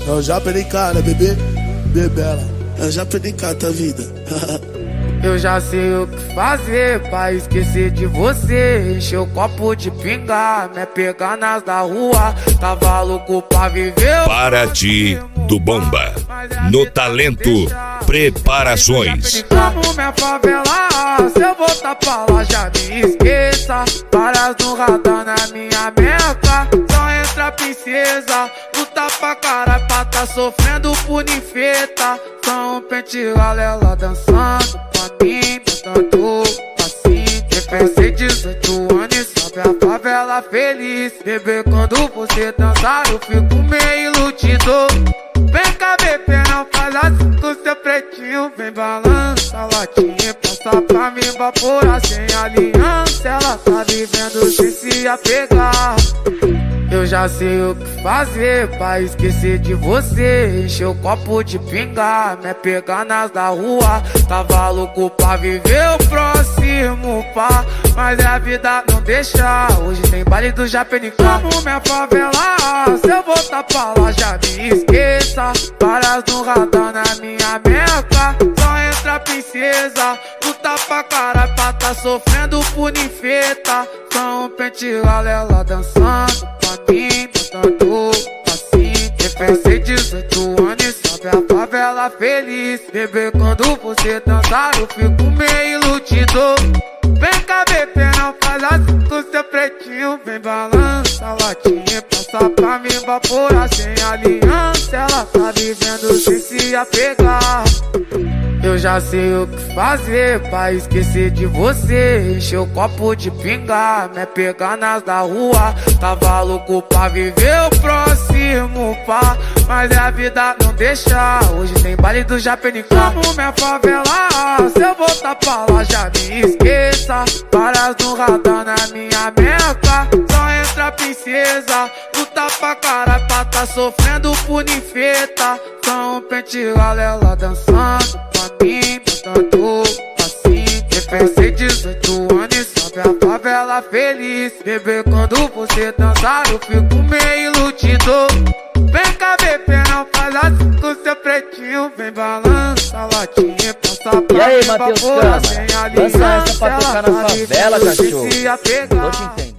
Eu já perdi cara, bebê, bebela. Eu já perdi cara, tua vida. Eu já sei o que fazer pra esquecer de você. Encher o copo de pinga, me pegar nas da rua. Tava louco pra viver. Paraty do Bomba. No Talento Preparações. Como minha favela, se eu voltar pra lá já me esqueça. Várias no radar na minha meta. Só entra princesa, luta pra caralho pra tá sofrendo por ninfeta. Só um pente galela dançando pra mim, botando assim. Pensei 18 anos e sobe a favela feliz. Bebê, quando você dançar eu fico meio iludido. Vem cá, bebê, não faz assim com seu pretinho. Vem balança a latinha, passa pra mim evaporar sem aliança. Ela tá vivendo sem se apegar. Eu já sei o que fazer pra esquecer de você. Encher o copo de pinga, me pegar nas da rua. Tava louco pra viver o próximo pá, mas a vida não deixa. Hoje tem baile do Japenicá. Como minha favela, se eu voltar pra lá já me esqueça. Várias no radar na minha meta. Só entra princesa, luta pra caralho pra tá sofrendo por ninfeta. Só um pente galela dançando pra mim, botando assim. Pensei 18 anos e sobe a favela feliz. Bebê, quando você dançar eu fico meio iludido. Vem cá, bebê, não faz assim com seu pretinho. Vem balança a latinha, passa pra mim evaporar sem aliança. Ela tá vivendo sem se apegar. Eu já sei o que fazer pra esquecer de você. Encher o copo de pinga, me pegar nas da rua. Tava louco pra viver o próximo pá, mas a vida não deixa. Hoje tem baile do Japenicá. Como minha favela, se eu voltar pra lá já me esqueça. Várias no radar na minha meta. Só entra princesa, luta pra caralho pra tá sofrendo por ninfeta. Só um pente galela dançando pra mim, botando assim. Pensei 18 anos e sobe a favela feliz. Bebê, quando você dançar eu fico meio iludido. Vem cá, bebê, não faz assim com seu pretinho. Vem balança a latinha, passa pra mim. E aí, Matheus Câmara, lança essa pra tocar na favela, cachorro. Tô te entendendo.